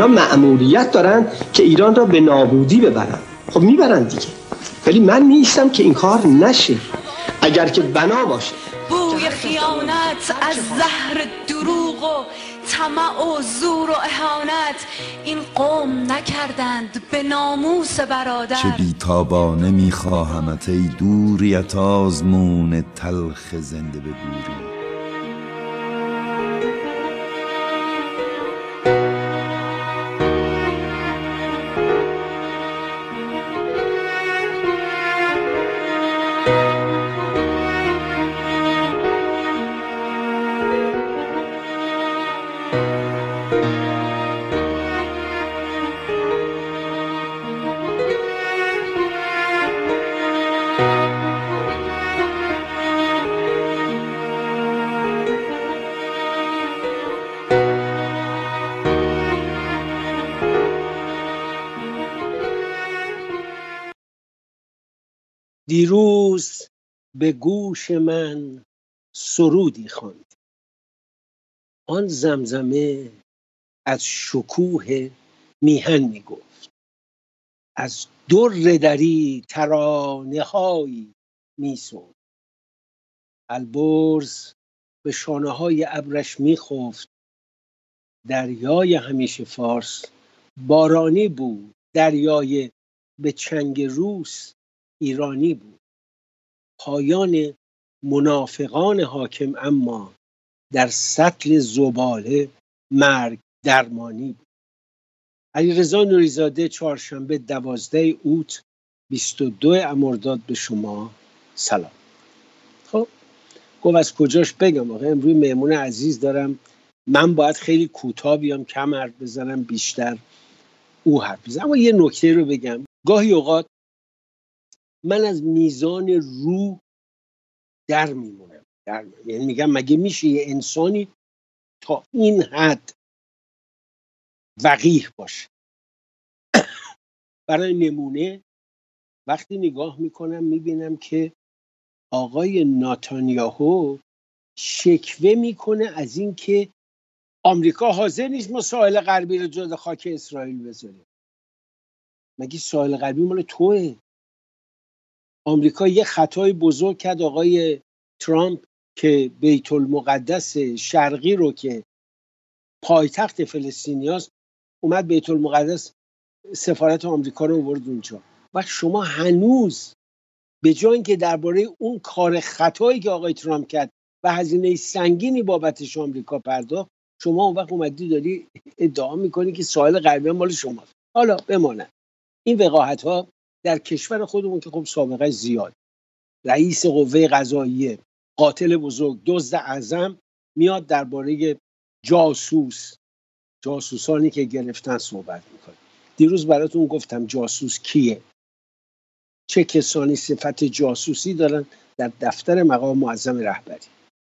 اینا مأموریت دارن که ایران را به نابودی ببرن. خب میبرن دیگه، ولی من نیستم که این کار نشه. اگر که بنا باشه بوی خیانت از زهر دروغ و طمع و زور و اهانت این قوم نکردند به ناموس برادر. چه بیتابانه میخواهمت ای دوریت آزمون تلخ زنده به گوری. دیروز به گوش من سرودی خواند، آن زمزمه از شکوه میهن میگفت، از در دری ترانه هایی میسرد. البرز به شانه های ابرش میخفت، دریای همیشه فارس بارانی بود، دریای به چنگ روس ایرانی بود. پایان منافقان حاکم اما در سطل زباله مرگ درمانی بود. علیرضا نوری‌زاده، چهارشنبه 12 اوت 22 مرداد به شما سلام. خب گفت از کجاش بگم آقا، امروز مهمون عزیز دارم، من باید خیلی کوتاه بیام، کم حرف بزنم، بیشتر او حرف بزنم. اما یه نکته رو بگم، گاهی اوقات من از میزان روح در میمونم، یعنی میگم مگه میشه یه انسانی تا این حد وقیح باشه. برای نمونه وقتی نگاه میکنم میبینم که آقای ناتانیاهو شکوه میکنه از این که آمریکا حاضر نیست ما ساحل غربی رو جز خاک اسرائیل بذاریم. مگه ساحل غربی مال توئه؟ آمریکا یه خطای بزرگ کرد آقای ترامپ که بیت المقدس شرقی رو که پایتخت فلسطینیاست اومد بیت المقدس سفارت آمریکا رو آورد اونجا. و شما هنوز به جای اینکه درباره اون کار خطایی که آقای ترامپ کرد و هزینه سنگینی بابتش آمریکا پرداخت، شما اون وقت اومدی داری ادعا میکنی که ساحل غربی مال شماست. حالا بماند این وقاحت ها در کشور خودمون که خب سابقه زیاد، رئیس قوه قضاییه، قاتل بزرگ، دزد اعظم میاد درباره جاسوسانی که گرفتن صحبت میکنه. دیروز براتون گفتم جاسوس کیه، چه کسانی صفت جاسوسی دارن در دفتر مقام معظم رهبری.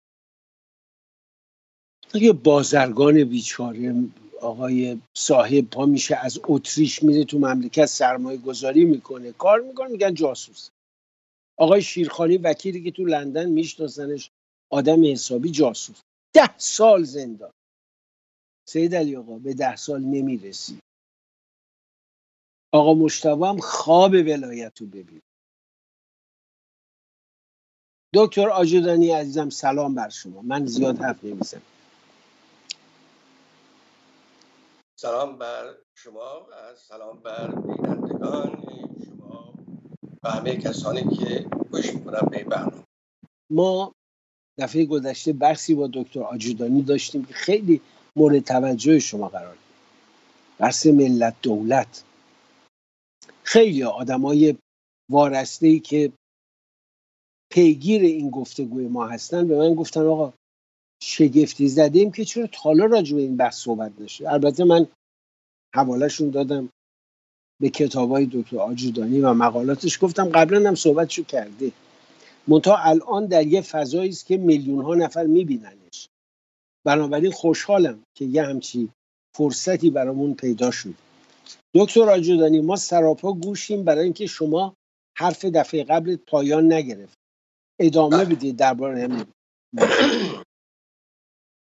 یه بازرگان بیچاره آقای صاحب پا میشه از اتریش میره تو مملکت سرمایه گذاری میکنه، کار میکنه، میگن جاسوس. آقای شیرخانی وکیلی که تو لندن میشناسنش، آدم حسابی، جاسوس. 10 سال زندان. سید علی آقا به 10 سال نمیرسی. آقا مجتبی هم خواب ولایت رو ببین. دکتر آجودانی عزیزم سلام بر شما. من زیاد حرف نمیزنم. سلام بر شما و سلام بر بینندگان شما و همه کسانی که گوش میکنن به این برنامه. ما دفعه گذشته بحثی با دکتر آجودانی داشتیم که خیلی مورد توجه شما قرار گرفت. بحث ملت دولت. خیلی آدمای وارسته‌ای که پیگیر این گفتگوی ما هستن به من گفتن آقا شگفتی زدیم که چرا تا حالا راجع به این بحث صحبت نشه. البته من حوالهشون دادم به کتابای دکتر آجودانی و مقالاتش، گفتم قبلا هم صحبتشو کرده، منتها الان در یه فضایی است که میلیون ها نفر میبیننش. بنابراین خوشحالم که یه همچی فرصتی برامون پیدا شد. دکتر آجودانی ما سراپا گوشیم برای اینکه شما حرف دفعه قبل پایان نگرفت، ادامه بدید درباره همین.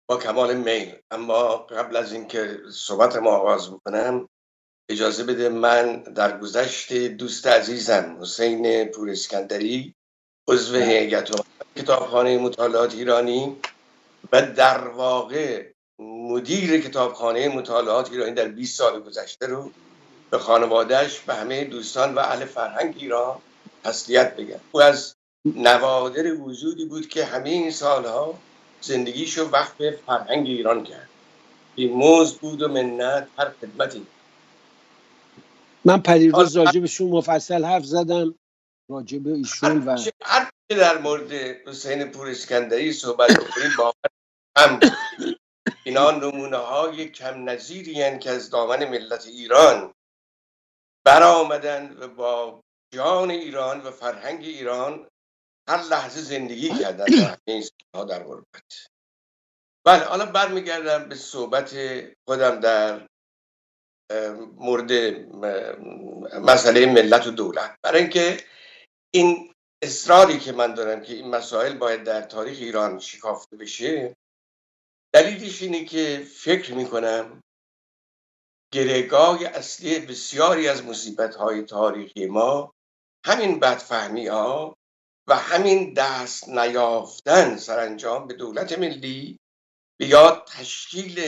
با کمال میل. اما قبل از اینکه صحبت ما آغاز بکنم اجازه بده من در گذشت دوست عزیزم حسین پور اسکندری عضو هیئت کتابخانه مطالعات ایرانی و در واقع مدیر کتابخانه مطالعات ایرانی در 20 سال گذشته رو به خانوادهش، به همه دوستان و اهل فرهنگ ایران تسلیت بگم. او از نوادر وجودی بود که همه این سالها زندگیشو وقف فرهنگ ایران کرد. بی‌مزد بود و منت هر خدمتی. من پریروز راجبشون مفصل حرف زدم، راجب ایشون و هر که در مورد حسین پور اسکندری صحبت بکنیم با هم اینا نمونه های کم نظیری هستند که از دامن ملت ایران برآمدن و با جان ایران و فرهنگ ایران هر لحظه زندگی کردن در این سالها در غربت. بله، حالا برمیگردم به صحبت خودم در مورد مسئله ملت و دولت، برای اینکه این اصراری که من دارم که این مسائل باید در تاریخ ایران شکافته بشه، دلیلش اینه که فکر میکنم گرهگاه اصلی بسیاری از مصیبت‌های تاریخی ما همین بدفهمی‌ها و همین دست نیافتن سرانجام به دولت ملی یا تشکیل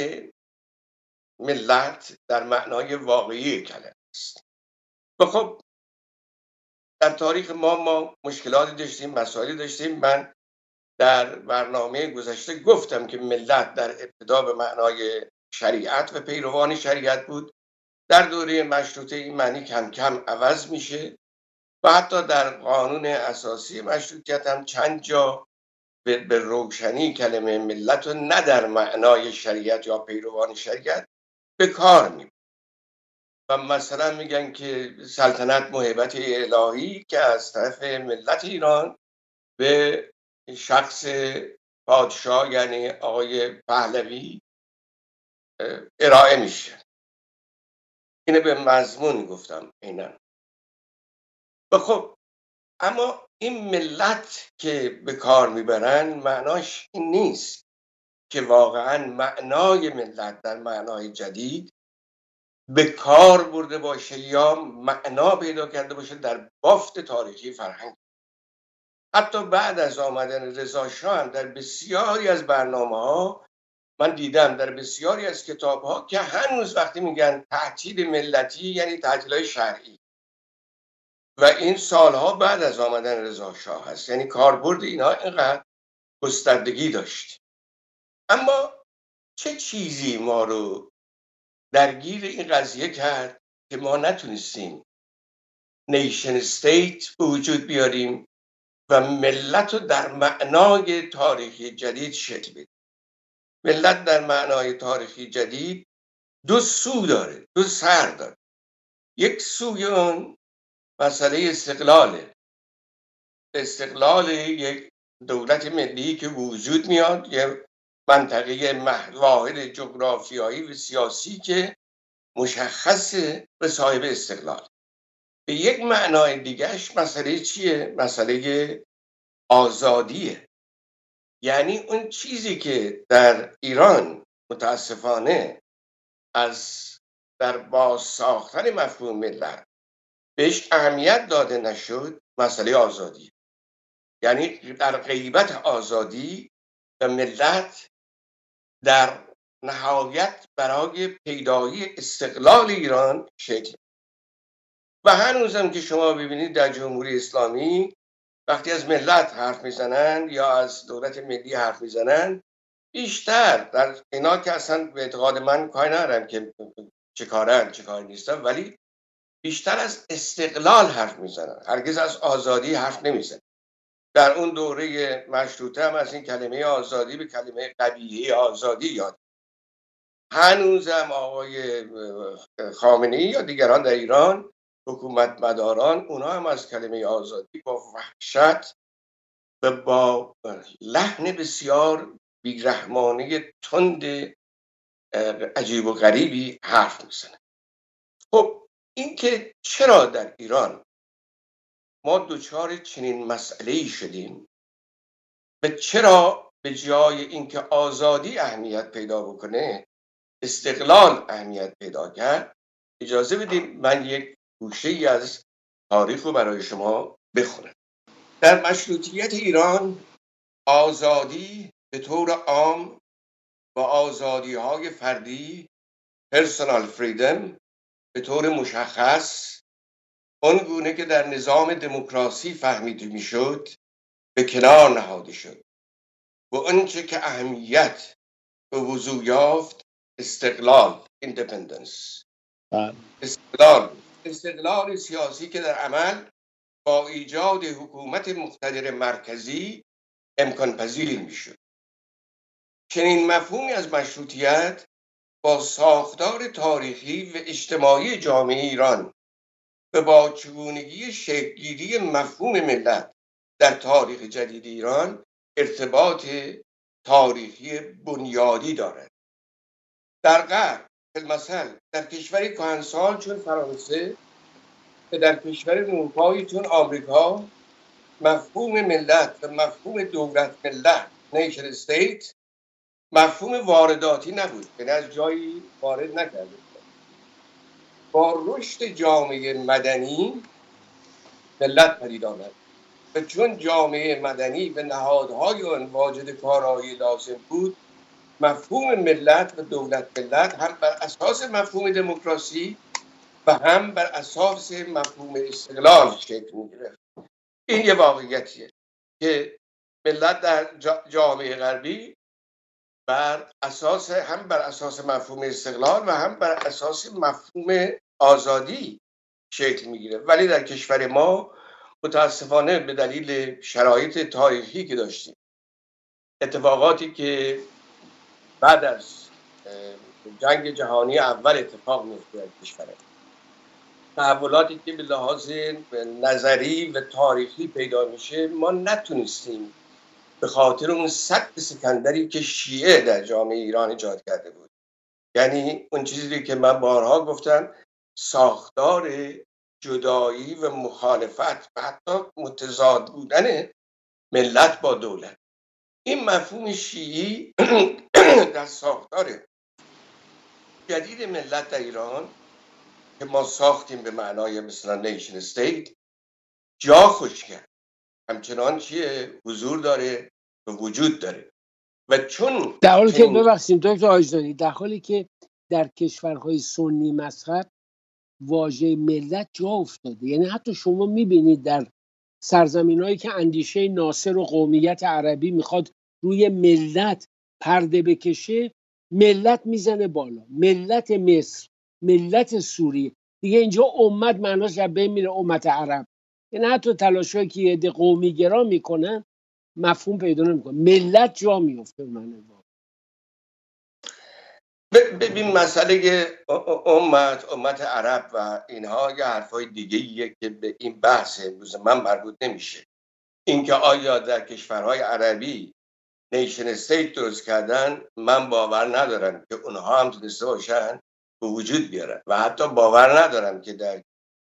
ملت در معنای واقعی کلمه است. و خب در تاریخ ما مشکلاتی داشتیم، مسائلی داشتیم. من در برنامه گذشته گفتم که ملت در ابتدا به معنای شریعت و پیروان شریعت بود. در دوره مشروطه این معنی کم کم عوض میشه و حتی در قانون اساسی مشروطیت هم چند جا به روشنی کلمه ملت رو نه در معنای شریعت یا پیروان شریعت به کار میبرن و مثلا میگن که سلطنت موهبت الهی که از طرف ملت ایران به شخص پادشاه یعنی آقای پهلوی ارائه میشه. اینه به مضمون گفتم اینا. و خب اما این ملت که به کار میبرن معناش این نیست که واقعا معنای ملت در معنای جدید به کار برده باشه یا معنا پیدا کرده باشه در بافت تاریخی فرهنگ. حتی بعد از آمدن رضا شاه هم در بسیاری از برنامه‌ها من دیدم، در بسیاری از کتاب‌ها که هنوز وقتی میگن تعطیل ملتی یعنی تعطیل‌های شرعی و این سالها بعد از آمدن رضا شاه هست، یعنی کاربرد اینها اینقدر گستردگی داشت. اما چه چیزی ما رو درگیر این قضیه کرد که ما نتونستیم نیشن استیت به وجود بیاریم و ملت رو در معنای تاریخی جدید شکل بدیم؟ ملت در معنای تاریخی جدید دو سو داره، دو سر داره. یک سوی اون مسئله استقلال یک دولت ملی که وجود میاد، یه منطقه واحد جغرافیایی و سیاسی که مشخص به صاحب استقلال. به یک معنای دیگهش مسئله چیه؟ مسئله آزادیه. یعنی اون چیزی که در ایران متاسفانه از در باز ساختن مفهوم ملت بهش اهمیت داده نشد، مسئله آزادی. یعنی در غیبت آزادی و ملت در نهایت برای پیدایی استقلال ایران شکل. و هنوزم که شما ببینید در جمهوری اسلامی وقتی از ملت حرف میزنن یا از دولت ملی حرف میزنن، بیشتر در اینا که اصلا به اعتقاد من کاری ندارم که چه کارن چه کاری نیستن، ولی بیشتر از استقلال حرف میزنن، هرگز از آزادی حرف نمیزنن. در اون دوره مشروطه هم از این کلمه آزادی به کلمه قبیحه آزادی یاد. هنوزم آقای خامنه‌ای یا دیگران در ایران حکومت مداران اونا هم از کلمه آزادی با وحشت و با لحن بسیار بیرحمانه تند عجیب و غریبی حرف میزنن. خب این که چرا در ایران ما دوچار چنین مسئله‌ای شدیم و چرا به جای اینکه آزادی اهمیت پیدا بکنه استقلال اهمیت پیدا کرد، اجازه بدید من یک گوشه‌ای از تاریخ رو برای شما بخونم. در مشروطیت ایران آزادی به طور عام و آزادی‌های فردی پرسونال فریدم به طور مشخص اون گونه که در نظام دموکراسی فهمیده میشد به کنار نهاده شد و آنچه که اهمیت به وضوح یافت استقلال ایندیپندنس، استقلال سیاسی که در عمل با ایجاد حکومت مقتدر مرکزی امکان پذیر میشد. چنین مفهومی از مشروطیت با ساختار تاریخی و اجتماعی جامعه ایران و با چگونگی شکل‌گیری مفهوم ملت در تاریخ جدید ایران ارتباط تاریخی بنیادی دارد. در غرب مثلا در کشوری کهنسال چون فرانسه و در کشور نوپایی چون آمریکا مفهوم ملت و مفهوم دولت ملت نیشن استیت مفهوم وارداتی نبود، یعنی از جایی وارد نکرده. با رشد جامعه مدنی ملت پدید آمد و چون جامعه مدنی و نهادهای آن واجد کارایی لازم بود، مفهوم ملت و دولت ملت هم بر اساس مفهوم دموکراسی و هم بر اساس مفهوم استقلال شکل می‌گرفت. این یه واقعیتیه که ملت در جامعه غربی بر اساس مفهوم استقلال و هم بر اساس مفهوم آزادی شکل میگیره، ولی در کشور ما متاسفانه به دلیل شرایط تاریخی که داشتیم، اتفاقاتی که بعد از جنگ جهانی اول اتفاق میفته در کشور، تحولاتی که به لحاظ نظری و تاریخی پیدا میشه، ما نتونستیم به خاطر اون سد سکندری که شیعه در جامعه ایران ایجاد کرده بود، یعنی اون چیزی که من بارها گفتم، ساختار جدایی و مخالفت و حتی متضاد بودن ملت با دولت، این مفهوم شیعی در ساختار جدید ملت در ایران که ما ساختیم به معنای مثلا نیشن استیت جا خوش کرد، همچنان چیه حضور داره و وجود داره. و چون در حالی که ببخشید دکتر آژدانی، در حالی که در کشورهای سنی مذهب واژه ملت جا افتاده، یعنی حتی شما میبینید در سرزمین‌هایی که اندیشه ناصر و قومیت عربی میخواد روی ملت پرده بکشه، ملت میزنه بالا، ملت مصر، ملت سوریه، دیگه اینجا امت معناش از بین میره، امت عرب. یعنی حتی تلاشایی که یه عده قومی گرا میکنن مفهوم پیدا نمیکنه، ملت جا میفته. ببین مسئله امت عرب و اینها یه حرفای دیگه‌ایه که به این بحث امروز من مربوط نمیشه. اینکه آیا در کشورهای عربی نیشن استیت درست کردن، من باور ندارم که اونها هم تونسته باشن به وجود بیارن و حتی باور ندارم که در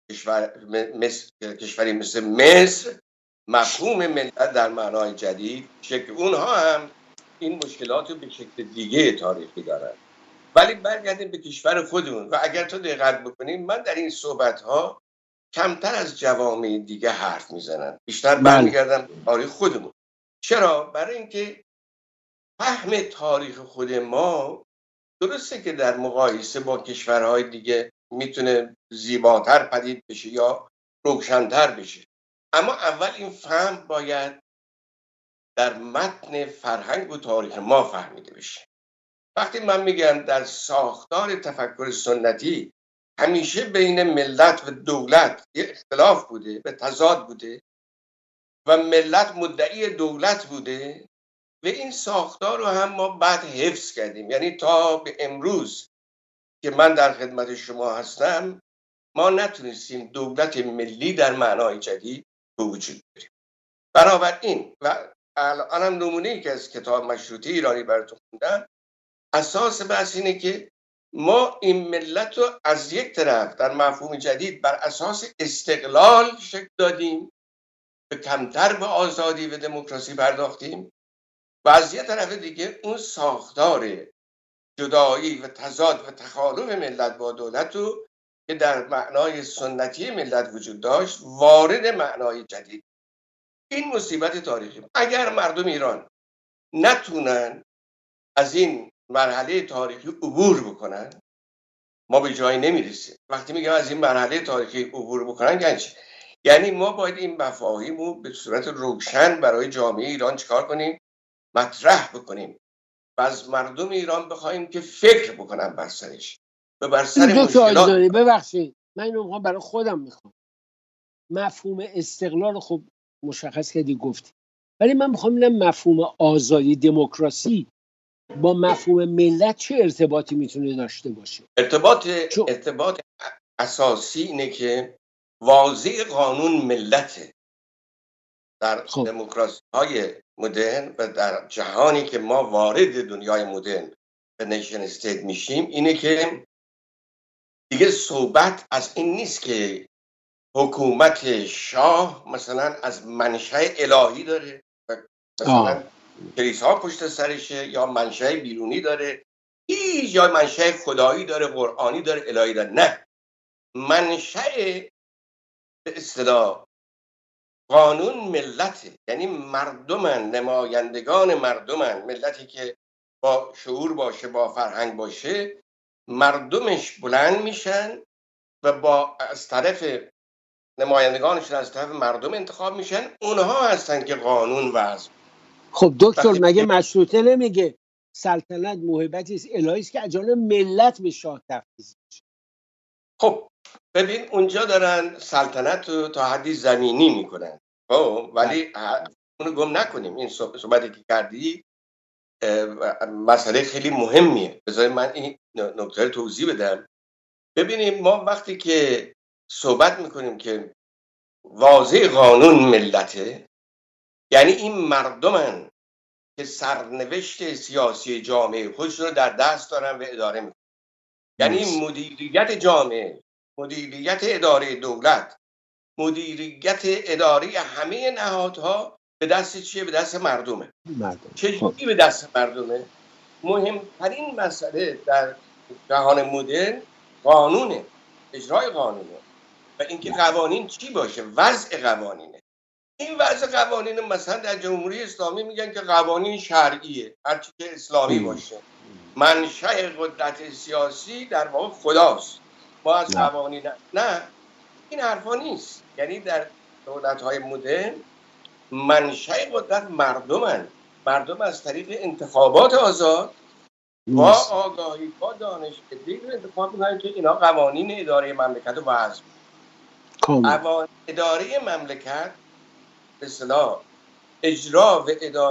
کشوری مثل مصر مفهوم ملت در معنای جدید شکل اونها هم این مشکلات رو به شکل دیگه تاریخی دارن. ولی برگردیم به کشور خودمون و اگر تو دقت بکنیم، من در این صحبت‌ها کمتر از جوامع دیگه حرف میزنم، بیشتر برمیگردم به تاریخ خودمون. چرا؟ برای اینکه فهم تاریخ خود ما درسته که در مقایسه با کشورهای دیگه میتونه زیباتر پدید بشه یا روشن‌تر بشه، اما اول این فهم باید در متن فرهنگ و تاریخ ما فهمیده بشه. وقتی من میگم در ساختار تفکر سنتی همیشه بین ملت و دولت یه اختلاف بوده، به تضاد بوده و ملت مدعی دولت بوده و این ساختار رو هم ما بعد حفظ کردیم، یعنی تا به امروز که من در خدمت شما هستم ما نتونستیم دولت ملی در معنای جدید به وجود بیاریم. بنابراین و الانم نمونه‌ای که از کتاب مشروطه ایرانی براتون خوندم، اساس بحث اینه که ما این ملت رو از یک طرف در مفهوم جدید بر اساس استقلال شکل دادیم، به کمتر به آزادی و دموکراسی پرداختیم و از یه طرف دیگه اون ساختار جدایی و تضاد و تخالف ملت با دولت رو که در معنای سنتی ملت وجود داشت وارد معنای جدید. این مصیبت تاریخی. اگر مردم ایران نتونن از این مرحله تاریخی عبور بکنن، ما به جایی نمیرسیم. وقتی میگم از این مرحله تاریخی عبور بکنن یعنی ما باید این مفاهیم رو به صورت روشن برای جامعه ایران چیکار کنیم؟ مطرح بکنیم و از مردم ایران بخوایم که فکر بکنن بر سرش و بر سر مشکلات. ببخشید من اینو برای خودم میخوام. مفهوم استقلال خب مشخص کردی گفتی، ولی من میخوام ببینم مفهوم آزادی دموکراسی با مفهوم ملت چه ارتباطی میتونه داشته باشه؟ ارتباط اساسی اینه که واضع قانون ملته در دموکراسی های مدرن و در جهانی که ما وارد دنیای مدرن به نیشن استیت میشیم اینه که دیگه صحبت از این نیست که حکومت شاه مثلا از منشأ الهی داره مثلا کلیسا پشت سرشه یا منشأ بیرونی داره یا منشأ خدایی داره، قرآنی داره، الهی داره. نه، منشأ به اصطلاح قانون ملته، یعنی مردمن، نمایندگان مردمن، ملتی که با شعور باشه، با فرهنگ باشه، مردمش بلند میشن و از طرف نمایندگانشون از طرف مردم انتخاب میشن، اونها هستن که قانون وضع. خب دکتر مگه مشروطه نمیگه سلطنت موهبتی است الهی است که از جانب ملت به شاه تفویض میشه؟ خب ببین اونجا دارن سلطنت رو تا حدی زمینی میکنن، ولی اونو گم نکنیم. این صحبتی که کردی مسئله خیلی مهمیه. بذارید من این نکته رو توضیح بدم. ببینیم ما وقتی که صحبت میکنیم که واضع قانون ملته، یعنی این مردمن که سرنوشت سیاسی جامعه خودشون رو در دست دارن و اداره میکنن. یعنی مدیریت جامعه، مدیریت اداره دولت، مدیریت اداره همه نهادها به دست چیه؟ به دست مردمه. چجوری به دست مردمه؟ مهمترین مسئله در جهان مدرن قانونه، اجرای قانونه و اینکه قوانین چی باشه، وضع قوانینه. این وضع قوانین مثلا در جمهوری اسلامی میگن که قوانین شرعیه، هرچی که اسلامی باشه. منشأ قدرت سیاسی در واقع خداست. ما از قوانین نه، این حرفا نیست. یعنی در دولت‌های مدرن منشأ قدرت مردمن. مردم از طریق انتخابات آزاد با آگاهی، با دانش بدون انتخاب می‌کنن که اینا قوانین اداره مملکت رو وضع کنن. قوانین اداره مملکت به اصطلاح اجرا و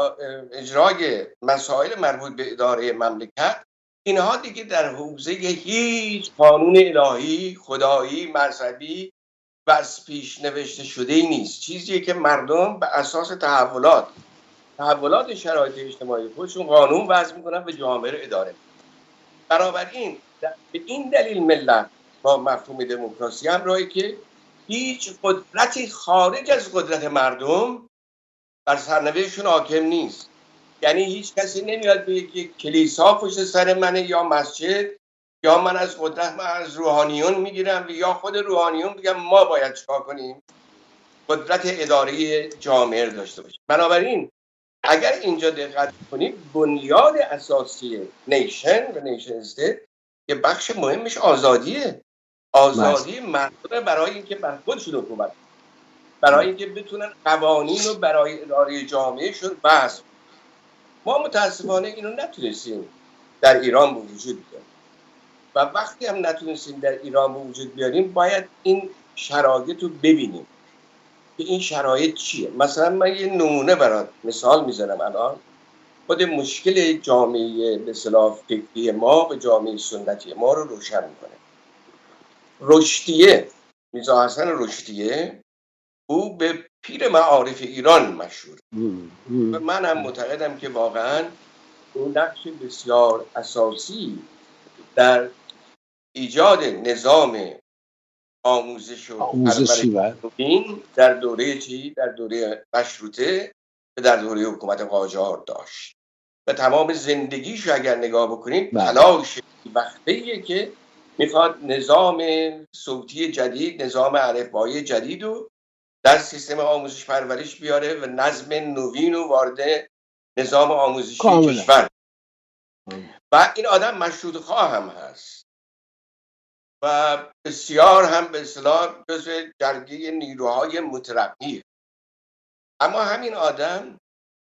اجرای مسائل مربوط به اداره مملکت، اینها دیگه در حوزه هیچ قانون الهی، خدایی، مذهبی و از پیش نوشته شده ای نیست. چیزیه که مردم به اساس تحولات شرایط اجتماعی خودشون قانون وضع میکنن و جامعه رو اداره میکنن. بنابراین به این دلیل ملت با مفهوم دموکراسی همراهی که هیچ قدرتی خارج از قدرت مردم بر سرنوشتشون حاکم نیست. یعنی هیچ کسی نمیاد بگه که کلیسا پشت سر منه یا مسجد، یا من از قدرت از روحانیون میگیرم یا خود روحانیون بگم ما باید چیکار کنیم، قدرت اداره جامعه داشته باشیم. بنابراین اگر اینجا دقت کنیم بنیاد اساسی نیشن و نیشن استیت که بخش مهمش آزادیه. آزادی مردم برای اینکه بر خودشون حکومت، برای اینکه بتونن قوانین رو برای اداره جامعهشون وضع. ما متاسفانه اینو نتونستیم در ایران به وجود بیاریم و وقتی هم نتونستیم در ایران به وجود بیاریم باید این شرایط رو ببینیم که این شرایط چیه. مثلا من یه نمونه برات مثال میزنم. الان خود مشکل جامعه به اصطلاح فکری ما و جامعه سنتی ما رو روشن میکنه. رشدیه، میرزا حسن رشدیه، او به پیر معارف ایران مشهور و من هم معتقدم که واقعا اون نقش بسیار اساسی در ایجاد نظام آموزشی در دوره در دوره مشروطه و در دوره حکومت قاجار داشت. و تمام زندگیش اگر نگاه بکنید تلاش وقتیه که میخواد نظام صوتی جدید، نظام الفبایی جدید رو در سیستم آموزش پرورش بیاره و نظم نوین رو وارد نظام آموزشی کشور. و این آدم مشروط خواه هم هست و بسیار هم به اصطلاح جزو جرگه نیروهای مترقیه. اما همین آدم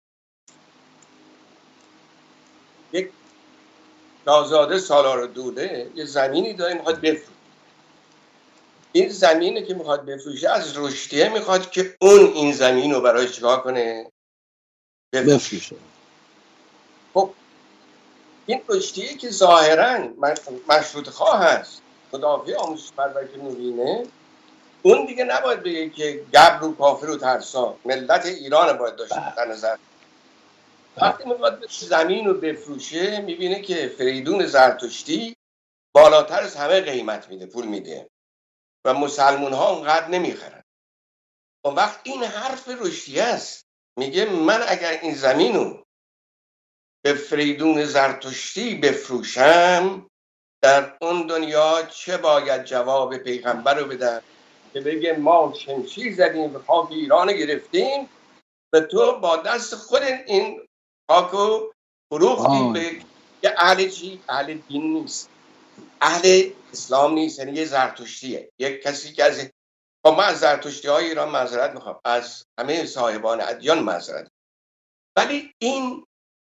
یک شاهزاده سالار دوده یه زمینی داره میخواد بفروشه. این زمینی که میخواد بفروشه از رشدیه میخواد که اون این زمین رو برای چیکار کنه؟ بفروشه. خب این رشدیه که ظاهراً مشروط خواه هست، مدافع آموزش پرورش نوینه، اون دیگه نباید بگه که گبر و کافر و ترسا، ملت ایران باید داشته در نظر. وقتی میخواد زمین رو بفروشه میبینه که فریدون زرتشتی بالاتر از همه قیمت میده، پول میده و مسلمون ها اونقدر نمیخرن. اون وقت این حرف رشدی است، میگه من اگر این زمین رو به فریدون زرتشتی بفروشم در اون دنیا چه باید جواب پیغمبر رو بدم که بگه ما شمشیر زدیم به خاک ایران گرفتیم و تو با دست خود این خاک رو فروختی به یه اهل چی؟ اهل دین نیست، اهل اسلام نیست، یعنی یه زرتشتیه، یک کسی که از من از زرتشتی های ایران معذرت میخوام، از همه صاحبان ادیان معذرت، ولی این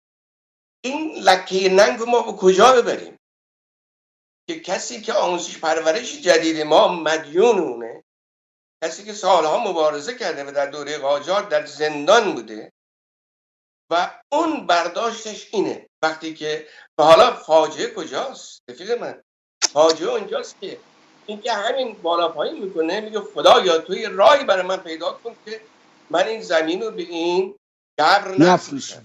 لکه ننگ ما به کجا ببریم که کسی که آموزش پرورش جدید ما مدیونونه، کسی که سالها مبارزه کرده و در دوره قاجار در زندان بوده و اون برداشتش اینه، وقتی که حالا فاجعه کجاست؟ رفیق من فاجعه اونجاست که این که همین بالا پایین میکنه، میگه خدایا توی راهی برای من پیدا کن که من این زمین رو به این قبر نفروشم.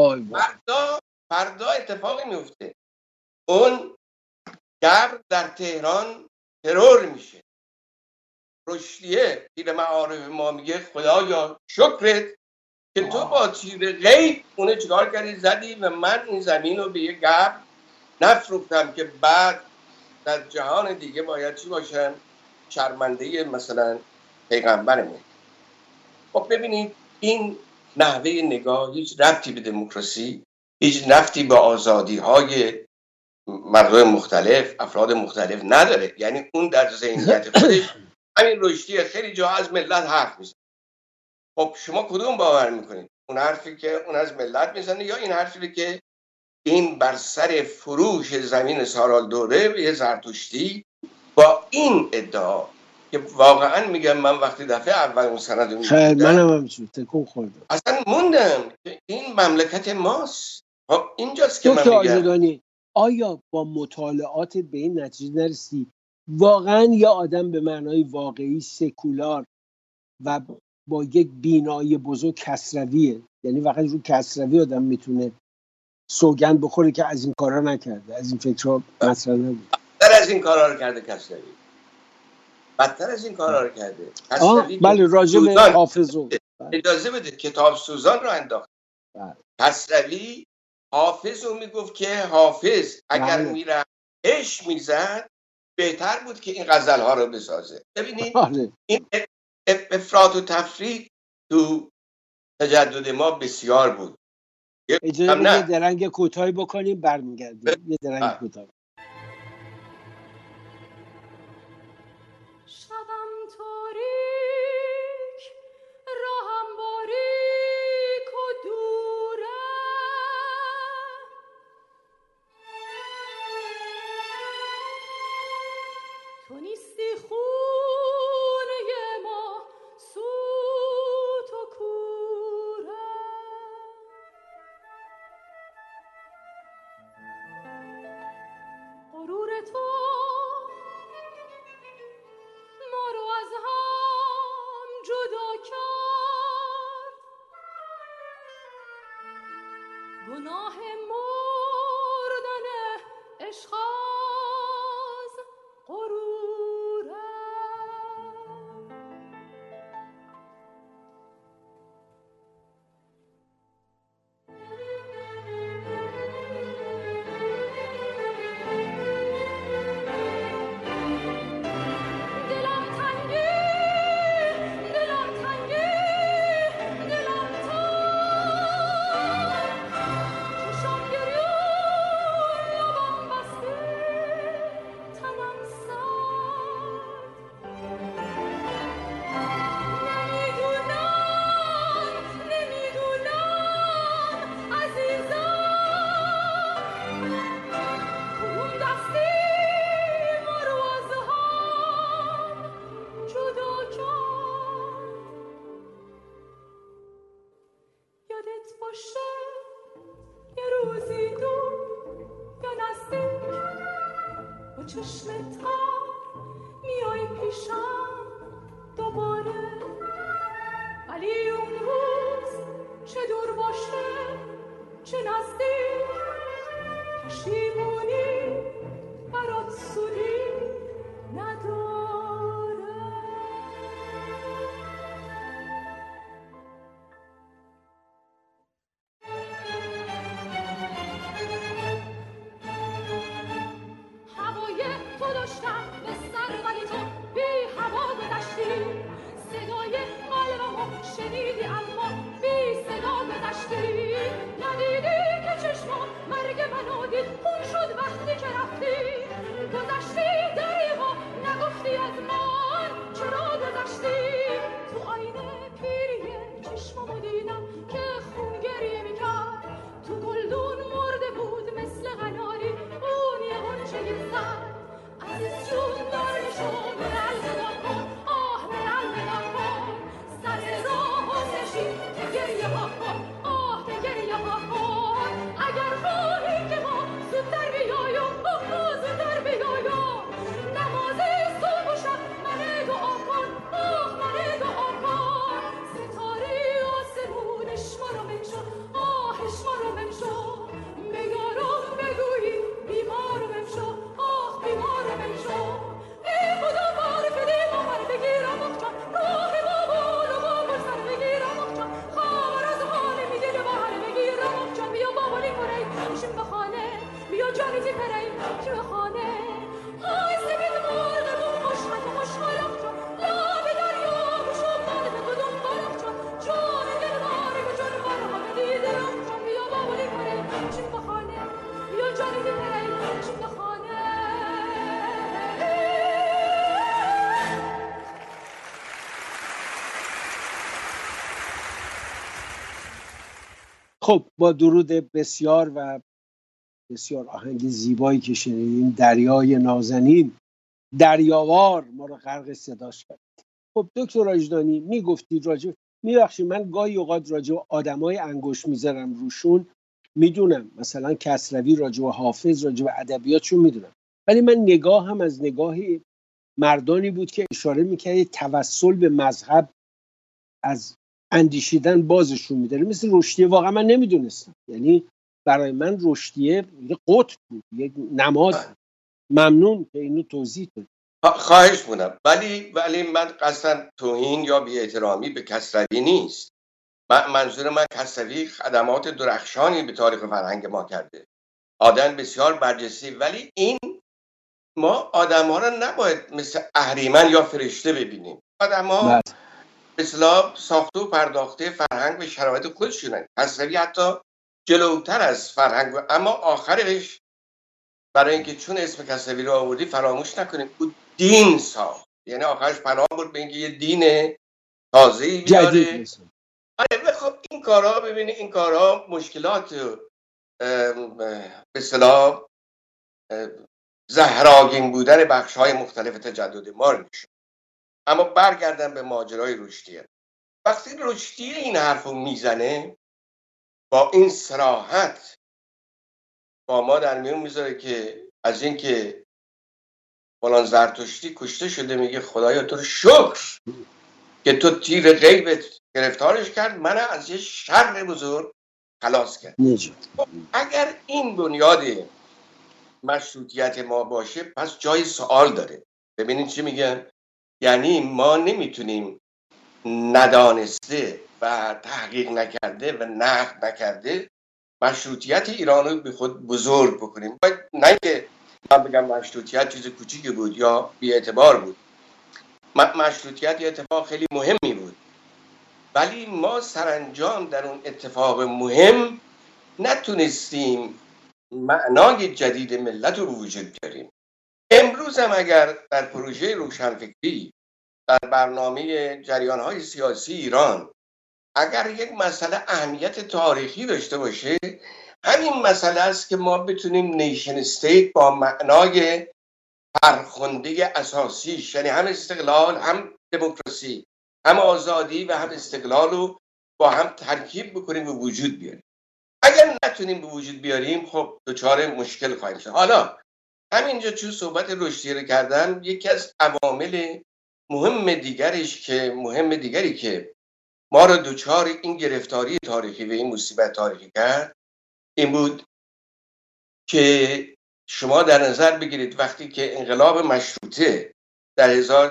فردا اتفاقی میفته، اون قبر در تهران ترور میشه. رشدیه پیر معارف ما میگه خدایا شکرت که تو با تیر غیب اونه چیکار کردی زدی و من این زمین رو به یه قبر نفروختم که بعد در جهان دیگه باید چی باشم؟ شرمنده مثلا پیغمبرمون. خب ببینید این نحوه نگاه هیچ ربطی به دموکراسی، هیچ ربطی به آزادی های مردم مختلف، افراد مختلف نداره. یعنی اون در ذهنیت خودش همین رشدی خیلی جا از ملت حرف میزنه. خب شما کدوم باور میکنید؟ اون حرفی که اون از ملت میزنه یا این حرفی که این بر سر فروش زمین سارال دوره به زرتشتی با این ادعا که واقعا میگم من وقتی دفعه اول اون سند می‌دیدم منم همینجوری تکون خوردم، اصلا موندم که این مملکت ماست. خب اینجاست که من دکتر میگم آژدانی آیا با مطالعات به این نتیجه نرسی واقعا یا آدم به معنای واقعی سکولار و با یک بینایی بزرگ کسرویه؟ یعنی وقتی رو کسروی آدم میتونه سوگند بخوره که از این کارا نکرده، از این فکرها مطرح نبود. بدتر از این کارا رو کرده کسروی، بدتر از این کارا رو کرده کسروی. بله راجع به حافظو اجازه بده کتاب سوزان رو انداخت. کسروی حافظ رو میگفت که حافظ اگر میره عشق میزد بهتر بود که این غزل ها رو بسازه. ببینید این افراط و تفریط تو تجدد ما بسیار بود. اجازه بده یه درنگ کوتاهی بکنیم برمیگردیم. یه درنگ کوتاه. شبم تاریک راهم باریک و دوره، تو نیستی خونه ما سوت و کوره، غرور تو ما رو از هم جدا کرد، گناه مردن عشق از غروره. دلت باشه یه روزی دور یا نزدیک با چشم تار میای پیشم دوباره، ولی اون روز چه دور باشه چه نزدیک پشیمونی برات سودی نداره. هوای تو داشتم به سر ولی تو بی هوا گذشتی، صدای قلبمو شنیدی اما بی صدا گذشتی، ندیدی که چشمم مرگ منو دید خون شد وقتی که رفتی، گذشتی دریغا نگفتی از من چرا گذشتی، تو آینه پیری چشممو دیدم که خون گریه میکرد، تو گلدون مرده بود مثل قناری اون یه غنچه زد، عزیز جون دار شو به الودا کن، آه به الودا کن، سر راه کشی که گریه ها کن، آه که گریه ها کن، اگر خواهی که ما زودتر بیایم زودتر بیایم، نماز صبح و شب من دعا کن، آه من دعا کن، ستاره آسمونش ما رو بنشو، آهش ما رو بنشو، به یارم بگویی بیمار رو بنشو، آه بیمار رو بنشو، ای خدا بار فدی ما بر بگیرم اخچان، راه بابا رو بابا سر بگیرم اخچان، خبر از حال میدیده بار بگیرم اخچان، بیا بابا لی پرهی میشیم به خانه، بیا جانی تی پرهی که به خانه، آی سبید مرغ بون خوشحال و خوشحال اخچان، لاب دریا بشو باد به کدوم بار اخچان، جان دلدار به جان بارها بدیده اخچان، بیا بابا لی پرهی میشیم به خانه، بیا جانی تی پرهی میشیم به خانه. خب با درود بسیار و بسیار آهنگ زیبایی که شنیدیم، دریای نازنین دریاوار ما رو غرق صداش کرد. خب دکتر اجدانی میگفتید راجع، میبخشید من گاهی اوقات راجع به آدمای انگشت میذارم روشون، میدونم مثلا کسروی راجع به حافظ راجع به ادبیاتشون میدونم، ولی من نگاه هم از نگاه مردانی بود که اشاره میکرد توسل به مذهب از اندیشیدن بازشون میداره، مثل رشدیه. واقعا من نمیدونستم، یعنی برای من رشدیه یه قطب بود، یه نماد. ممنون که اینو توضیح داد. خواهش می‌کنم، ولی من قصداً توهین یا بی‌احترامی به کسروی نیست. منظور من کسروی خدمات درخشانی به تاریخ فرهنگ ما کرده، آدم بسیار برجسته، ولی این ما آدم‌ها رو نباید مثل اهریمن یا فرشته ببینیم. آدم‌ها به اصطلاح ساخته و پرداخته فرهنگ به شرایط خودشونن. کسروی حتی جلوتر از فرهنگ، اما آخرش برای اینکه چون اسم کسروی رو آوردی فراموش نکنیم او دین ساخت، یعنی آخرش پناه برد به اینکه یه دین تازه‌ای بیاره. آره خب این کارها، ببینید این کارها مشکلات به اصطلاح زهراگین بودن بخش‌های مختلف تجدد ما رو نشون. اما برگردم به ماجرای رشدیه. وقتی رشدی این حرفو میزنه با این صراحت با ما در میون میذاره که از اینکه فلان زرتشتی کشته شده میگه خدایا تو رو شکر که تو تیر غیبت گرفتارش کرد، من از یه شر بزرگ خلاص کرد. اگر این بنیاد مشروطیت ما باشه پس جای سوال داره. ببینید چی میگن، یعنی ما نمیتونیم ندانسته و تحقیق نکرده و نقد نکرده مشروطیت ایران رو به خود بزرگ بکنیم. نه که من بگم مشروطیت چیز کوچیکی بود یا بی‌اعتبار بود. مشروطیت یه اتفاق خیلی مهمی بود، ولی ما سرانجام در اون اتفاق مهم نتونستیم معنای جدید ملت رو وجود بیاریم. امروز هم اگر در پروژه روشنفکری در برنامه جریان‌های سیاسی ایران اگر یک مسئله اهمیت تاریخی داشته باشه، همین مسئله است که ما بتونیم نیشن استیت با معنای فرخنده اساسیش، یعنی هم استقلال هم دموکراسی هم آزادی و هم استقلال رو با هم ترکیب بکنیم و وجود بیاریم. اگر نتونیم به وجود بیاریم خب دچار مشکل خواهیم شد. حالا همینجا چون صحبت رشدی رو کردم، یکی از عوامل مهم دیگری که ما رو دچار این گرفتاری تاریخی و این مصیبت تاریخی کرد این بود که شما در نظر بگیرید وقتی که انقلاب مشروطه در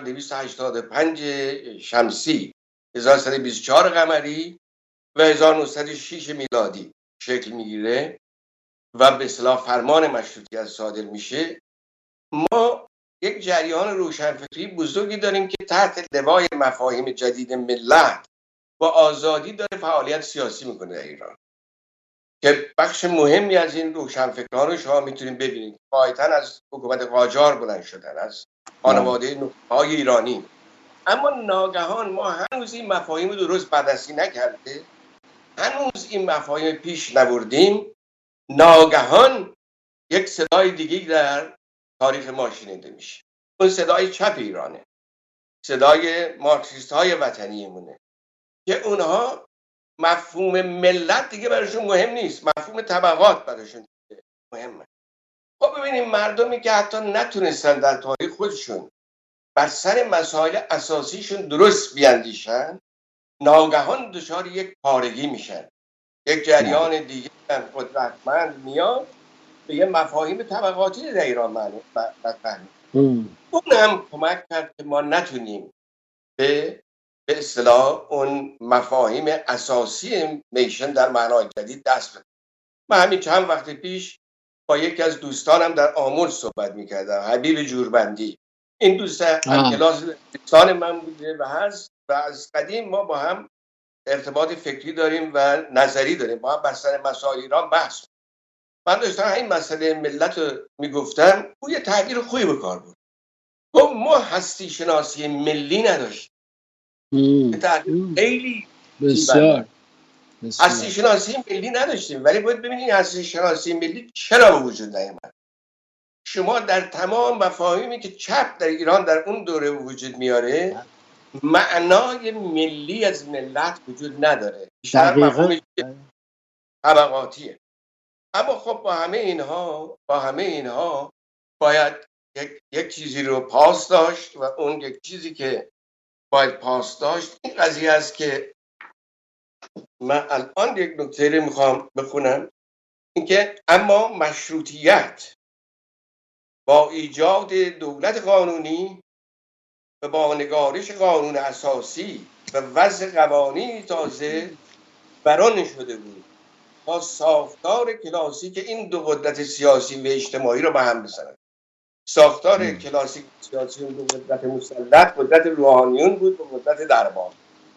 1285 شمسی 1124 قمری و 1906 میلادی شکل میگیره و به اصطلاح فرمان مشروطیت صادر میشه، ما یک جریان روشنفکری بزرگی داریم که تحت لوای مفاهیم جدید ملت و آزادی داره فعالیت سیاسی میکنه در ایران، که بخش مهمی از این روشنفکران رو شما میتونید ببینید قاعدتاً از حکومت قاجار بلند شدن، از خانواده نخبه‌های ایرانی. اما ناگهان ما هنوز این مفاهیم رو درست بررسی نکرده، هنوز این مفاهیم پیش نبردیم، ناگهان یک صدای دیگه در تاریخ ما شنیده میشه. اون صدای چپ ایرانه، صدای مارکسیست های وطنیمونه که اونها مفهوم ملت دیگه براشون مهم نیست، مفهوم طبقات براشون مهمه. خب ببینیم مردمی که حتی نتونستن در تاریخ خودشون بر سر مسائل اساسیشون درست بیاندیشن، ناگهان دچار یک پارگی میشن، یک جریان دیگه قدرتمند میاد به یه مفاهیم طبقاتی در ایران مطرح. اون هم کمک کرد که ما نتونیم به اصطلاح اون مفاهیم اساسی نیشن در معنای جدید دست بدیم. من همین چند وقت پیش با یکی از دوستانم در آمل صحبت میکردم، حبیب جوربندی. این دوست کلاس دوستان من بوده و هست و از قدیم ما با هم ارتباط فکری داریم و نظری داریم، با هم بر سر مسائل ایران بحث. من داشتم این مسئله ملت رو میگفتم، او یه تعبیر خوبی به کار بود. گفت ما هستی شناسی ملی نداشتیم. خیلی بسیار هستی شناسی ملی نداشتیم، ولی باید ببینید هستی شناسی ملی چرا به وجود نیامد. شما در تمام مفاهیمی که چپ در ایران در اون دوره وجود میاره، معنای ملی از ملت وجود نداره، بیشتر مفهوم طبقاتیه. اما خب با همه اینها باید یک چیزی رو پاس داشت و اون یک چیزی که باید پاس داشت این قضیه است که من الان یک نکته رو میخوام بخونم، اینکه اما مشروطیت با ایجاد دولت قانونی و با نگارش قانون اساسی و وضع قوانین تازه بران شده بود تا ساختار کلاسیک این دو قدرت سیاسی و اجتماعی رو به هم بزنند. ساختار کلاسیک سیاسی اون دو قدرت مسلط قدرت روحانیون بود و قدرت دربار،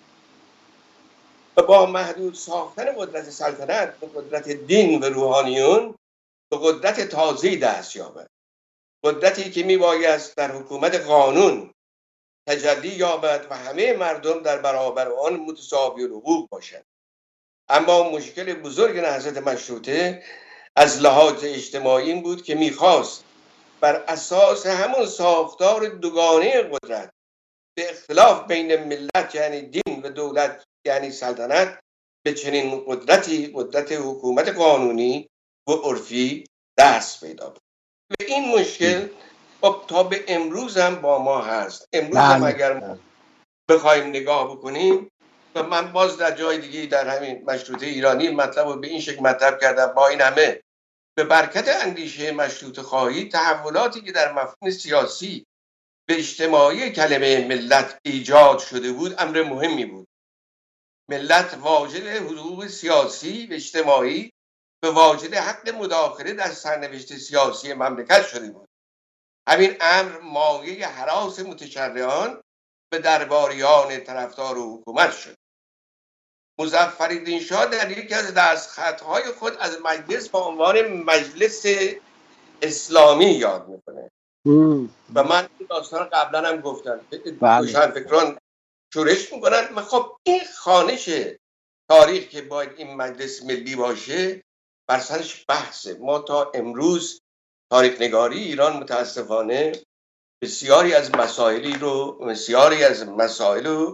و با محدود ساختن قدرت سلطنت و قدرت دین و روحانیون به قدرت تازه‌ای دست یابد، قدرتی که میبایست در حکومت قانون تجلی یابد و همه مردم در برابر آن متساوی الحقوق باشند. اما مشکل بزرگ نهضت مشروطه از لحاظ اجتماعی این بود که میخواست بر اساس همون ساختار دوگانه قدرت به اختلاف بین ملت یعنی دین و دولت یعنی سلطنت به چنین قدرت حکومت قانونی و عرفی دست پیدا بود. و این مشکل تا به امروز هم با ما هست. امروز هم اگر ما بخوایم نگاه بکنیم، و من باز در جای دیگه در همین مشروطه ایرانی مطلب رو به این شکل مطرح کردم، با این همه به برکت اندیشه مشروطه خواهی تحولاتی که در مفهوم سیاسی به اجتماعی کلمه ملت ایجاد شده بود امر مهمی بود. ملت واجد حقوق سیاسی و اجتماعی به واجد حق مداخله در سرنوشت سیاسی مملکت شده بود. همین امر مایه هراس متشرعان به درباریان طرفدار حکومت شد. مظفرالدین شاه در یکی از دستخطهای خود از مجلس با عنوان مجلس اسلامی یاد میکنه و من این داستان قبلا هم گفتم. روشنفکران شورش میکنن. خب این خوانش تاریخ که باید این مجلس ملی باشه بر سرش بحثه. ما تا امروز تاریخ نگاری ایران متاسفانه بسیاری از مسائل رو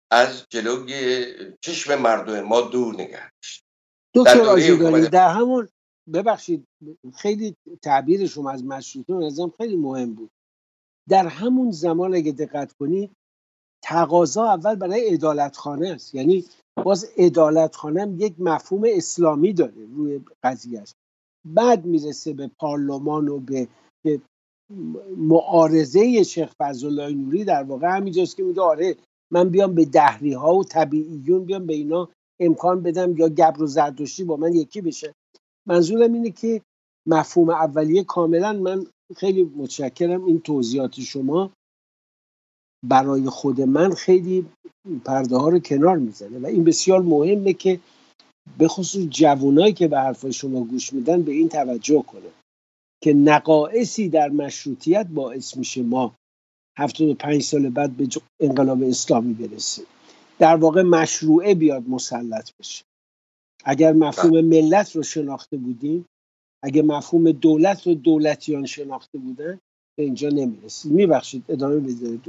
از جلوی چشم مردم ما دور نگه داشت. دکتر آژیگانی در همون، ببخشید خیلی تعبیر شما از مشروطه نظام خیلی مهم بود. در همون زمان اگه دقت کنی تقاضا اول برای عدالتخانه است، یعنی باز عدالتخانه هم یک مفهوم اسلامی داره روی قضیه است. بعد میرسه به پارلمان و به معارضه شیخ فضلالله نوری. در واقع همینجاست که میگه آره من بیام به دهری ها و طبیعیون بیام به اینا امکان بدم یا گبر و زردشتی با من یکی بشه. منظورم اینه که مفهوم اولیه کاملا، من خیلی متشکرم این توضیحات شما برای خود من خیلی پرده ها رو کنار میزنه و این بسیار مهمه که به خصوص جوانایی که به حرفای شما گوش میدن به این توجه کنه که نقائصی در مشروطیت باعث میشه ما 75 سال بعد به انقلاب اسلامی برسیم. در واقع مشروعه بیاد مسلط بشه. اگر مفهوم ملت رو شناخته بودیم، اگه مفهوم دولت رو دولتیان شناخته بودن، به اینجا نمیرسیم. میبخشید ادامه بدید.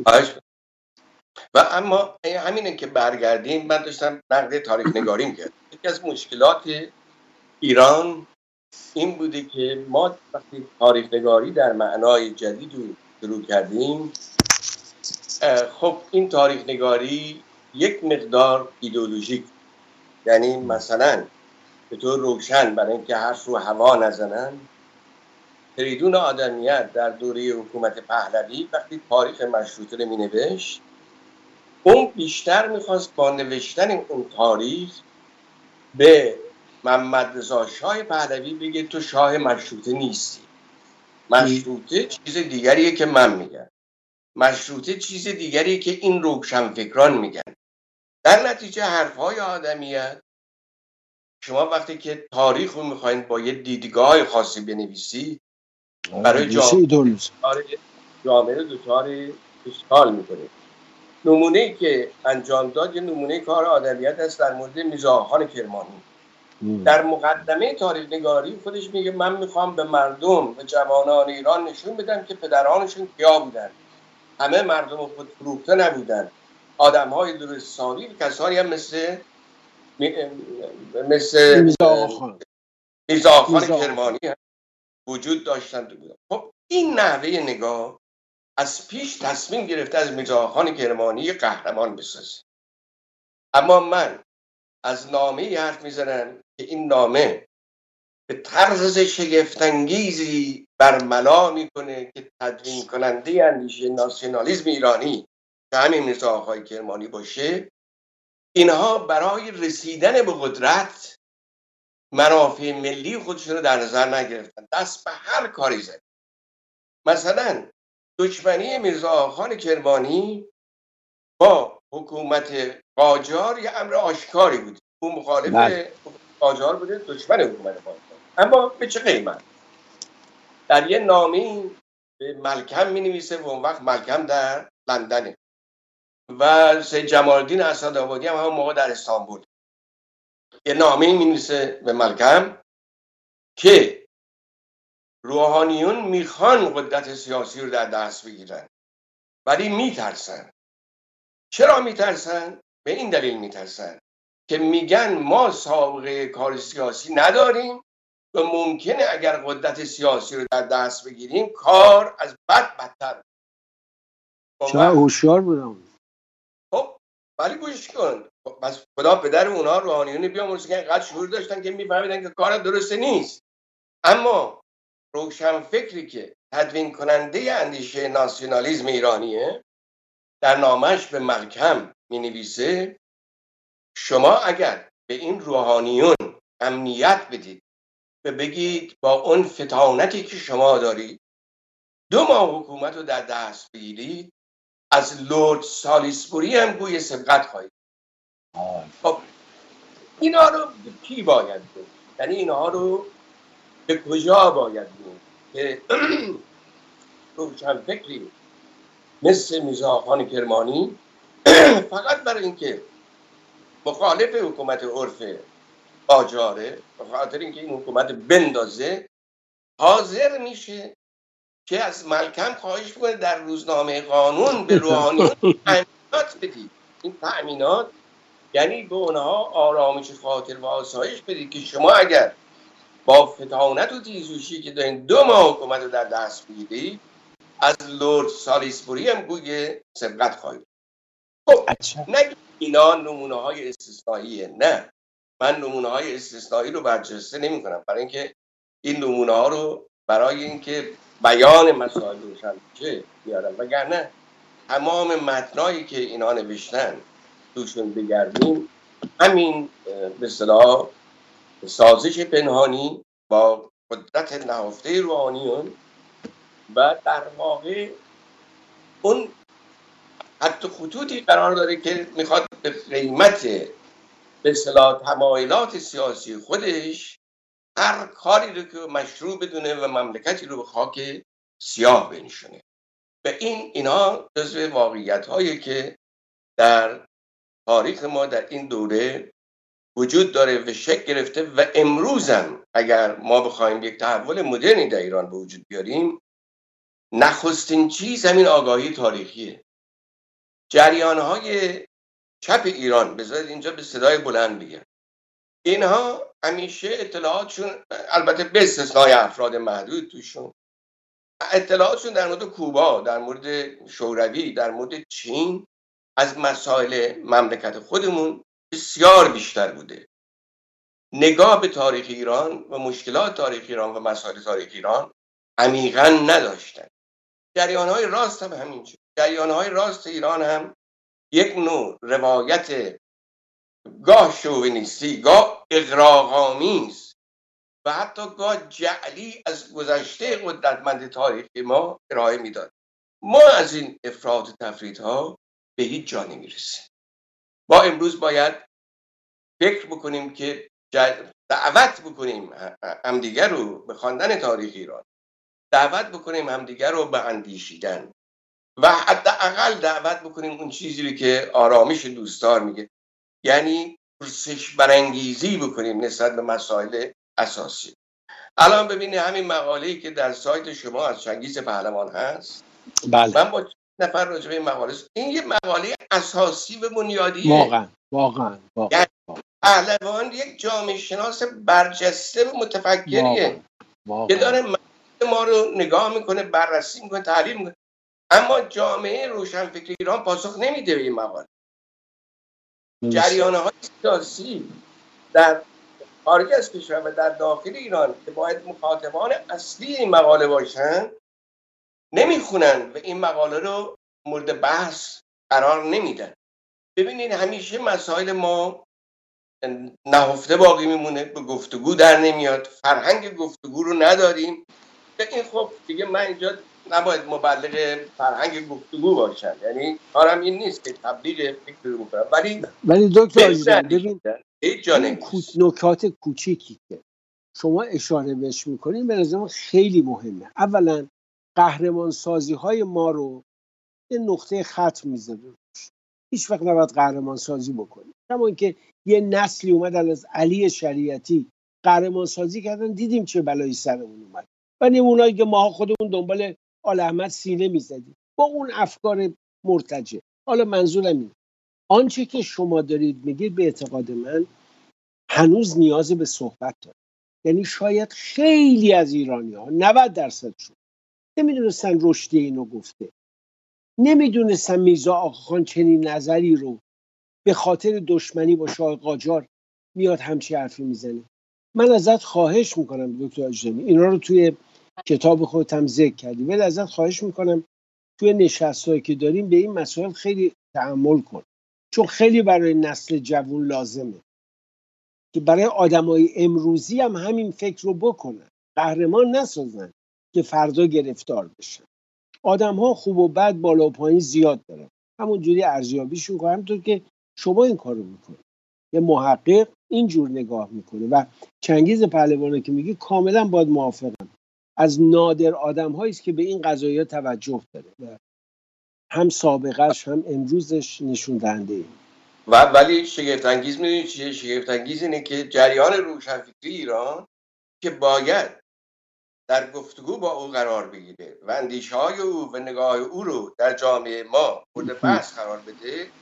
و اما همینه که برگردیم، من داشتم نقد تاریخ نگاری می‌کردم. یکی از مشکلات ایران این بوده که ما وقتی تاریخ نگاری در معنای جدید رو شروع کردیم، خب این تاریخ نگاری یک مقدار ایدئولوژیک، یعنی مثلا به طور روشن برای اینکه حرف رو هوا نزنن، فریدون آدمیت در دوره حکومت پهلوی وقتی تاریخ مشروطه رو می‌نوشت، اون بیشتر میخواست با نوشتن اون تاریخ به محمد رضا شاه پهلوی بگه تو شاه مشروطه نیستی. مشروطه چیز دیگریه که من میگم، مشروطه چیز دیگریه که این روشنفکران میگن. در نتیجه حرفهای آدمیت، شما وقتی که تاریخ رو میخواین با یه دیدگاه خاصی بنویسی، برای جامعه دچار اشکال میکنه. نمونه‌ای که انجام داد یه نمونه کار آدمیت است در مورد میرزاخان کرمانی. در مقدمه تاریخ نگاری خودش میگه من میخوام به مردم، به جوانان ایران نشون بدم که پدرانشون کیا بودن. همه مردم خود فروخته نبودن. آدم‌های درست‌سالی، کسانی هم مثل میرزاخان کرمانی وجود داشتند. خب این نحوه نگاه از پیش تصمیم گرفته از میرزاخان کرمانی قهرمان بسازه. اما من از نامه‌ای حرف میزنم که این نامه به طرز شگفت‌انگیزی برملا میکنه که تدوین کننده اندیشه ناسیونالیسم ایرانی که همین میرزاخان کرمانی باشه، اینها برای رسیدن به قدرت منافع ملی خودشون رو در نظر نگرفتن، دست به هر کاری زدن. مثلا دشمنی میرزاخان کرمانی با حکومت قاجار یه امر آشکاری بود. اون مخالف قاجار بوده، دشمن حکومت قاجار. اما به چه قیمت؟ در یه نامه به ملکم می نویسه و اون وقت ملکم در لندنه و سید جمال الدین اسدآبادی هم موقع در استانبول. یه نامه می نویسه به ملکم که روحانیون میخوان قدرت سیاسی رو در دست بگیرن ولی میترسن. چرا میترسن؟ به این دلیل میترسن که میگن ما سابقه کار سیاسی نداریم و ممکنه اگر قدرت سیاسی رو در دست بگیریم کار از بد بدتر. چرا هوشیار بودم. خب ولی گوش کن، پس خدا پدر اونها روحانیون بیامرزه که اینقدر شعور داشتن که میفهمیدن که کار درست نیست. اما روشنفکری که تدوین کننده اندیشه ناسیونالیسم ایرانیه در نامش به ملکم می نویسه شما اگر به این روحانیون امنیت بدید و بگید با اون فتانتی که شما دارید 2 ماه حکومت رو در دست بگیرید، از لورد سالیسبوری هم گوی سبقت خواهید. خب اینا رو به کی باید بود؟ یعنی اینها رو به کجا باید بود که روشنفکری مثل میرزاخان کرمانی فقط برای اینکه مخالف حکومت عرف قاجاره، به خاطر اینکه این حکومت بندازه، حاضر میشه که از ملکم خواهش کنه در روزنامه قانون به روحانیون امنیت بدید. این تأمینات یعنی به اونها آرامش خاطر و آسایش بدید که شما اگر با فتانت و تیزهوشی که دارین 2 ماه حکومت رو در دست میگیرید از لورد سالیسبوری هم گوی سبقت خواهید. خب نگید اینا نمونه های استثنائیه، نه، من نمونه های استثنایی رو برجسته نمی کنم، برای اینکه این نمونه ها رو برای اینکه بیان مسائل روشن بشه بیارم، وگرنه تمام متنایی که اینا نوشتن توشون بگردیم همین به اصطلاح سازش پنهانی با قدرت نهفته روحانیون و در واقع اون حتی خطوطی قرار داره که میخواد به قیمت به اصطلاح تمایلات سیاسی خودش هر کاری رو که مشروع بدونه و مملکتی رو به خاک سیاه بنشونه. و اینا جزو واقعیت هایی که در تاریخ ما در این دوره وجود داره و شکل گرفته و امروز هم اگر ما بخوایم یک تحول مدرنی در ایران به وجود بیاریم، نخستین چیز همین آگاهی تاریخیه. جریان‌های چپ ایران، بذارید اینجا به صدای بلند بگم، اینها همیشه اطلاعاتشون، البته به استثنای افراد محدود توشون، اطلاعاتشون در مورد کوبا، در مورد شوروی، در مورد چین از مسائل مملکت خودمون بسیار بیشتر بوده. نگاه به تاریخ ایران و مشکلات تاریخ ایران و مسائل تاریخ ایران عمیقاً نداشتن. جریان‌های راست هم همینجور. جریان‌های راست ایران هم یک نوع روایت گاه شوونیستی، گاه اغراق‌آمیز و حتی گاه جعلی از گذشته قدرتمند تاریخی ما ارائه میداد. ما از این افراط و تفریط‌ها به هیچ جا نمیرسیم. ما امروز باید فکر بکنیم که دعوت بکنیم همدیگر رو به خواندن تاریخ ایران، دعوت بکنیم همدیگر رو به اندیشیدن و حداقل دعوت بکنیم اون چیزی رو که آرامش دوستدار میگه، یعنی پرسش برانگیزی بکنیم نسبت به مسائل اساسی. الان ببینید همین مقاله‌ای که در سایت شما از چنگیز پهلوان هست، بله. من با نفر راجع به این مقاله، این یه مقاله اساسی و بنیادیه. واقعا یعنی پهلوان یک جامعه شناس برجسته و متفکریه که داره ما رو نگاه میکنه، بررسی میکنه، تحلیل میکنه، اما جامعه روشنفکر ایران پاسخ نمیده به این مقاله. جریان‌های سیاسی در خارج از کشور و در داخل ایران که باید مخاطبان اصلی این مقاله باشن نمیخونن و این مقاله رو مورد بحث قرار نمیدن. ببینید همیشه مسائل ما نهفته باقی میمونه، به گفتگو در نمیاد، فرهنگ گفتگو رو نداریم. این خب دیگه من اینجا نباید مبلغ فرهنگ گفتگو باشم، یعنی کارم این نیست که تبلیغ فکر رو بکنم، ولی دکتر عزیزم ببین این نکات کوچیکی که شما اشاره بهش میکنین به نظرم خیلی مهمه. اولا قهرمان سازی های ما رو یه نقطه ختم میذاره، هیچ وقت نباید قهرمان سازی بکنیم. کما اینکه یه نسلی اومدن از علی شریعتی قهرمان سازی کردن، دیدیم چه بلایی سرمون اومد. و نمونه‌ای که ما خودمون دنبال آل احمد سینه میزدیم با اون افکار مرتجع. حالا منظورم اینه آنچه که شما دارید میگید به اعتقاد من هنوز نیاز به صحبت داره. یعنی شاید خیلی از ایرانی‌ها 90% نمیدونستن رشدی اینو گفته، نمیدونستن میرزا آقاخان چنین نظری رو به خاطر دشمنی با شاه قاجار میاد همچی حرفی میزنه. من ازت خواهش میکنم دکتر اجرمی، اینا رو توی کتاب خودت هم ذکر کردی، ولی ازت خواهش میکنم توی نشستایی که داریم به این مسائل خیلی تأمل کن، چون خیلی برای نسل جوان لازمه که برای آدمای امروزی هم همین فکر رو بکنن، قهرمان نسازن که فردا گرفتار بشن. آدم ها خوب و بد بالا و پایین زیاد دارن، همونجوری ارزیابیشون کنن، همونطور که شما این کارو میکنید. یه محقق اینجور نگاه میکنه و چنگیز پهلوانی که میگه کاملا باید موافقم، از نادر آدم هایی است که به این قضایا توجه داره و هم سابقهش هم امروزش نشون دهنده. ولی شگفت انگیز میدونید چیه؟ شگفت انگیز اینه که جریان روشنفکری ایران که باید در گفتگو با او قرار بگیره و اندیشه‌های او و نگاه او رو در جامعه ما مورد بحث قرار بده،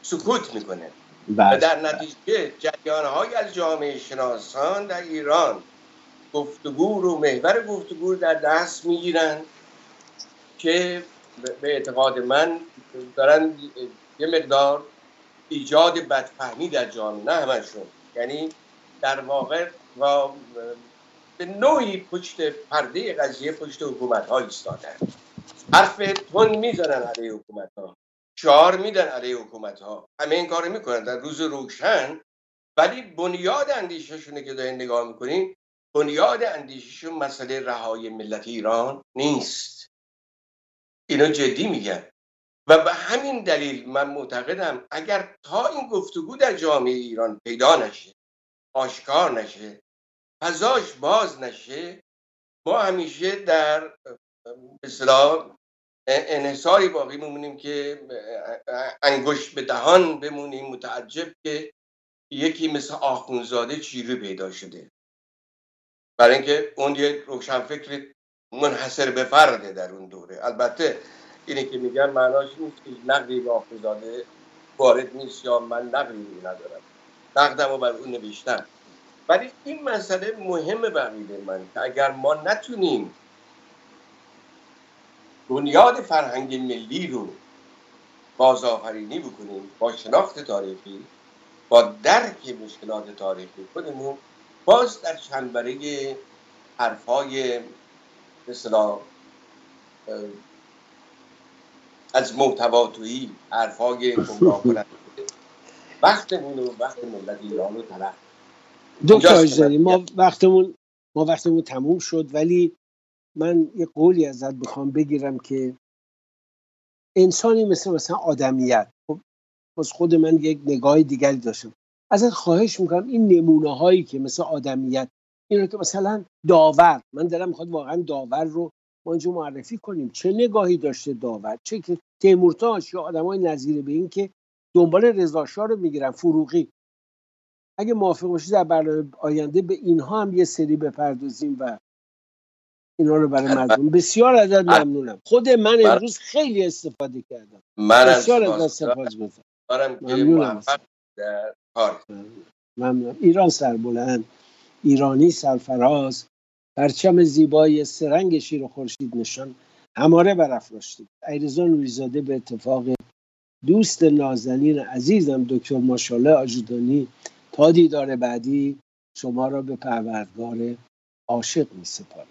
سکوت میکنه و بله در نتیجه جریان‌های از جامعه شناسان در ایران گفتگو رو محور گفتگو در دست میگیرن که به اعتقاد من دارن یه مقدار ایجاد بدفهمی در جامعه، نه همشون، یعنی در واقع به نوعی پشت پرده قضیه پشت حکومت ها ایستادن، حرف تون میزنن علیه حکومت ها، شعار میدن علیه حکومت ها، همه این کارو میکنن در روز روشن، ولی بنیاد اندیششونه که دارین نگاه میکنین، بنیاد اندیششون مسئله رهایی ملت ایران نیست. اینو جدی میگن و به همین دلیل من معتقدم اگر تا این گفتگو در جامعه ایران پیدا نشه، آشکار نشه، فضاش باز نشه، ما همیشه در به اصطلاح انحصاری باقی میمونیم که انگشت به دهان بمونیم متعجب که یکی مثل آخوندزاده چیره پیدا شده، برای اینکه اون یک روشنفکر منحصر به فرده در اون دوره. البته اینه که میگن معناش نیست که نقدی به آخوندزاده وارد نیست یا من نقدی ندارم، نقدم رو بر اون نوشتم، ولی این مسئله مهمه برای من که اگر ما نتونیم بنیاد فرهنگ ملی رو بازآفرینی بکنیم با شناخت تاریخی، با درک مشکلات تاریخی خودمون، باز در چنبره حرفای به اصطلاح از محتواتویی، حرفای گمراه کننده وقتمون و وقت ملت ایران رو تلف. دکتر اجزایی ما وقتمون تموم شد، ولی من یه قولی ازت بخوام بگیرم که انسانی مثلا آدمیت، خب باز خود من یک نگاه دیگری داشتم، ازت خواهش میکنم این نمونه هایی که مثل آدمیت، این رو که مثلا داور، من دلم میخواد واقعا داور رو ما اینجا معرفی کنیم، چه نگاهی داشته داور، چه که تیمورتاش یا آدمای نظیر به این که دنبال رضا شاه رو میگیرن، فروغی. اگه موافق باشید در برنامه آینده به اینها هم یه سری بپردازیم و اینا رو برای مردم. بسیار ازت ممنونم. خود من امروز خیلی استفاده کردم. بسیار ازت سپاسگزارم. ممنونم. ممنونم. ایران سربلند، ایرانی سرفراز، پرچم زیبای سرنگ شیر و خورشید نشان هماره برافراشتید. علیرضا نوری‌زاده به اتفاق دوست نازنین عزیزم دکتر ماشاءالله آجودانی، تا دیدار بعدی شما را به پروردگار عاشق می سپارم.